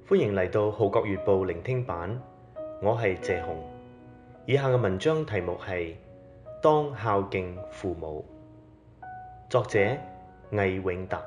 歡迎嚟到《號角月報》聆聽版，我係謝雄。以下嘅文章題目係當孝敬父母，作者魏永達。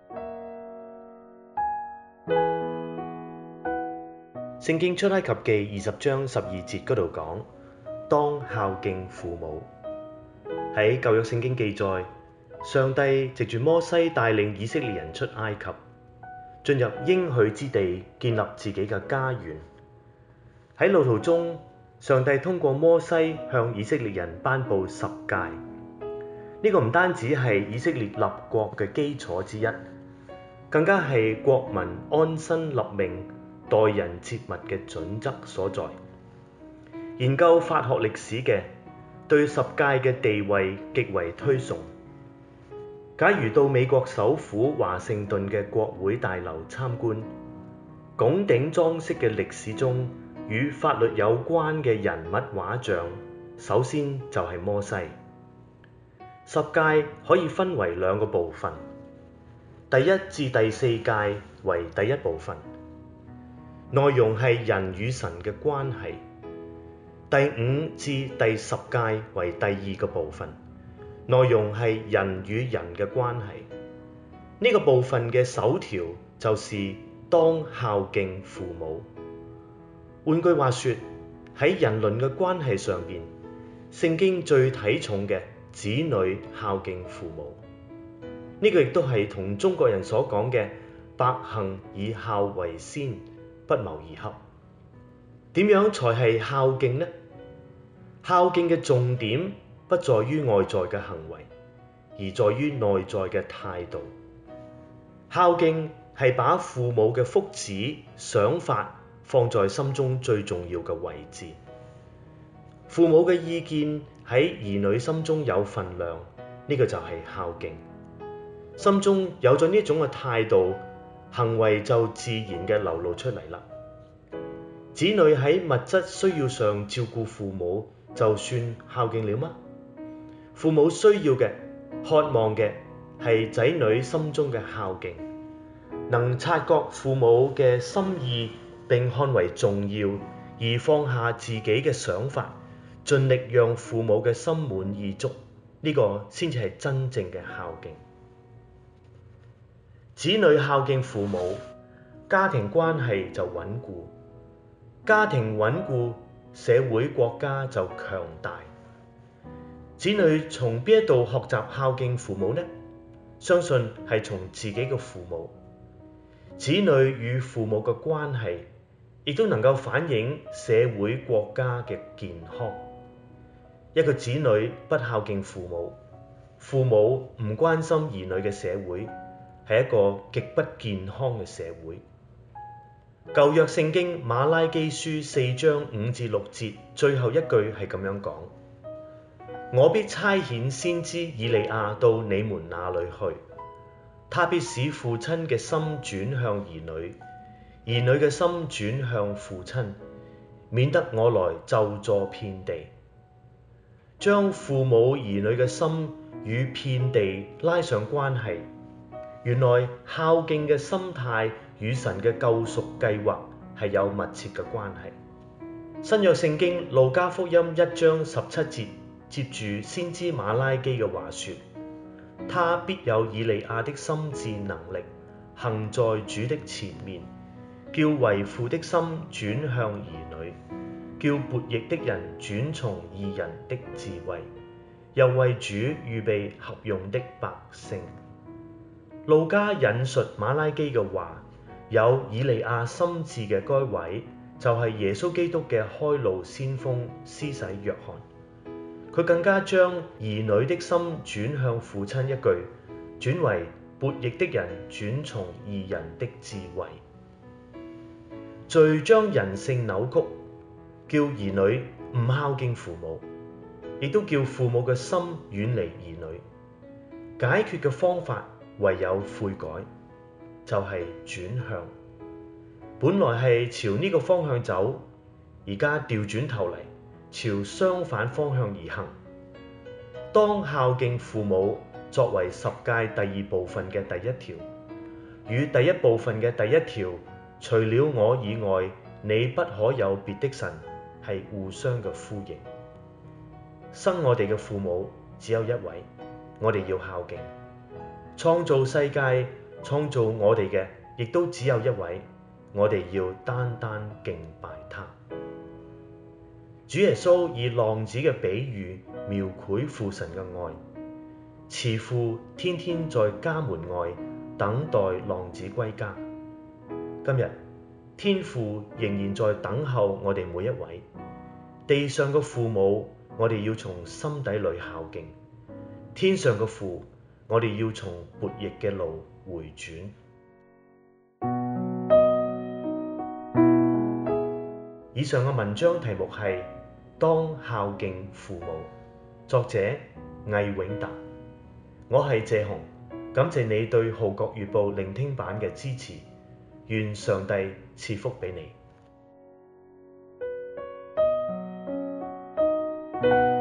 聖經出埃及記20章12節嗰度講，當孝敬父母。喺舊約聖經記載，上帝藉住摩西帶領以色列人出埃及，進入應許之地，建立自己嘅家園。喺路途中，上帝通過摩西向以色列人頒布十誡。呢個唔單止係以色列立國嘅基礎之一，更加係國民安身立命、待人接物嘅準則所在。研究法學歷史嘅對十誡嘅地位極為推崇。假如到美國首府華盛頓嘅國會大樓參觀，拱頂裝飾嘅歷史中與法律有關嘅人物畫像，首先就係摩西。十誡可以分為兩個部分，第一至第四誡為第一部分，內容係人與神嘅關係；第五至第十誡為第二個部分，內容係人與人嘅關係。呢個部分嘅首條就是當孝敬父母。換句話說，喺人倫嘅關係上面，聖經最睇重嘅子女孝敬父母。呢個亦都係同中國人所講嘅百行以孝為先，不謀而合。點樣才係孝敬呢？孝敬嘅重點不在於外在嘅行為，而在於內在嘅態度。孝敬係把父母嘅福祉想法放在心中最重要嘅位置。父母嘅意見喺兒女心中有份量，呢個就係孝敬。心中有咗呢種嘅態度，行為就自然嘅流露出嚟啦。子女喺物質需要上照顧父母，就算孝敬了嗎？父母需要嘅、渴望嘅係仔女心中嘅孝敬，能察覺父母嘅心意並看為重要，而放下自己嘅想法，盡力讓父母嘅心滿意足，呢個先至係真正嘅孝敬。子女孝敬父母，家庭關係就穩固，家庭穩固，社會國家就強大。子女從邊一度學習孝敬父母呢？相信係從自己嘅父母。子女與父母嘅關係，亦都能夠反映社會國家嘅健康。一個子女不孝敬父母，父母唔關心兒女嘅社會，係一個極不健康嘅社會。舊約聖經馬拉基書4章5至6節最後一句係咁樣講：我必差遣先知以利亞到你們那裡去，他必使父親嘅心轉向兒女，兒女嘅心轉向父親，免得我來咒詛遍地。將父母兒女嘅心與遍地拉上關係，原來孝敬嘅心態與神嘅救贖計劃係有密切嘅關係。新約聖經路加福音1章17節接住先知馬拉基嘅話說：他必有以利亞的心志能力，行在主的前面，叫為父的心轉向兒女，叫悖逆的人轉從義人的智慧，又為主預備合用的百姓。路加引述馬拉基嘅話，有以利亞心志嘅該位，就係耶穌基督嘅開路先鋒施洗約翰。佢更加將兒女的心轉向父親一句，轉為悖逆的人轉從義人的智慧。罪將人性扭曲，叫兒女唔孝敬父母，亦都叫父母嘅心遠離兒女。解決嘅方法唯有悔改，就係轉向。本來係朝呢個方向走，而家調轉頭嚟，朝相反方向而行。當孝敬父母作為十誡第二部分嘅第一條，與第一部分嘅第一條除了我以外，你不可有別的神，係互相嘅呼應。生我哋嘅父母只有一位，我哋要孝敬；創造世界、創造我哋嘅，亦都只有一位，我哋要單單敬拜他。主耶穌以浪子嘅比喻描繪父神嘅愛，慈父天天在家門外等待浪子歸家。今日天父仍然在等候我哋每一位。地上嘅父母，我哋要從心底裏孝敬；天上嘅父，我哋要從悖逆嘅路回轉。以上嘅文章題目係當孝敬父母，作者魏永達。我係謝雄，感謝你對《號角月報》聆聽版嘅支持，願上帝賜福俾你。